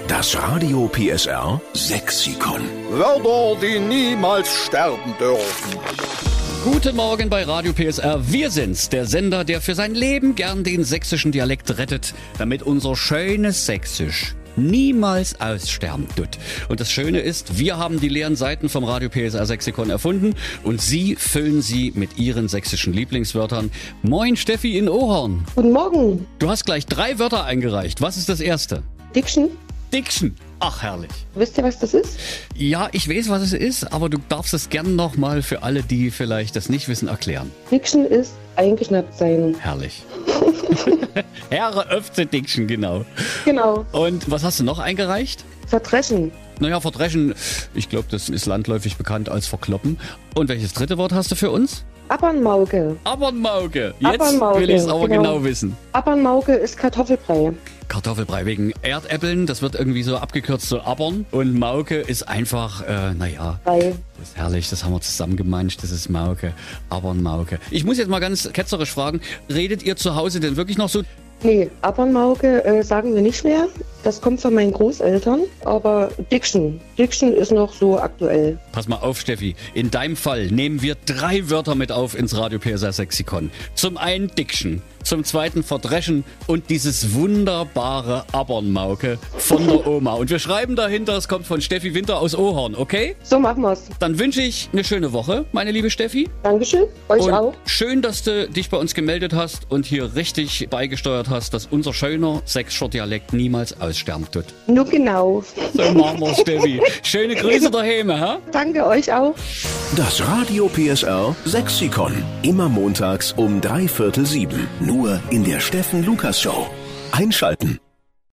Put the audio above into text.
Das Radio PSR Sexikon. Wörter, die niemals sterben dürfen. Guten Morgen bei Radio PSR. Wir sind's, der Sender, der für sein Leben gern den sächsischen Dialekt rettet, damit unser schönes Sächsisch niemals aussterben tut. Und das Schöne ist, wir haben die leeren Seiten vom Radio PSR Sexikon erfunden und Sie füllen sie mit Ihren sächsischen Lieblingswörtern. Moin Steffi in Ohorn. Guten Morgen. Du hast gleich 3 Wörter eingereicht. Was ist das erste? Diction. Diction. Ach, herrlich. Wisst ihr, was das ist? Ja, ich weiß, was es ist, aber du darfst es gern nochmal für alle, die vielleicht das nicht wissen, erklären. Diction ist eingeschnappt sein. Herrlich. Herre Öfze Diction, genau. Genau. Und was hast du noch eingereicht? Verdreschen. Naja, verdreschen, ich glaube, das ist landläufig bekannt als verkloppen. Und welches dritte Wort hast du für uns? Abernmauke. Abernmauke. Jetzt Abernmauke, will ich es aber genau wissen. Abernmauke ist Kartoffelbrei. Kartoffelbrei wegen Erdäpfeln, das wird irgendwie so abgekürzt, so Abern. Und Mauke ist einfach, Brei. das ist herrlich, das haben wir zusammengemanscht, das ist Mauke, Abernmauke. Ich muss jetzt mal ganz ketzerisch fragen, redet ihr zu Hause denn wirklich noch so? Nee, Abernmauke sagen wir nicht mehr. Das kommt von meinen Großeltern. Aber Diction. Diction ist noch so aktuell. Pass mal auf, Steffi. In deinem Fall nehmen wir 3 Wörter mit auf ins Radio PSR Sexikon. Zum einen Diction, zum zweiten Verdreschen und dieses wunderbare Abernmauke von der Oma. Und wir schreiben dahinter, es kommt von Steffi Winter aus Ohorn, okay? So machen wir's. Dann wünsche ich eine schöne Woche, meine liebe Steffi. Dankeschön. Euch Und auch. schön, dass du dich bei uns gemeldet hast und hier richtig beigesteuert hast, dass unser schöner sächsischer Dialekt niemals aussterben tut. Nur genau. So machen wir's, Steffi. Schöne Grüße daheim, ha? Danke euch auch. Das Radio PSR Sexikon. Immer montags um 6:45. Nur in der Steffen Lukas Show. Einschalten.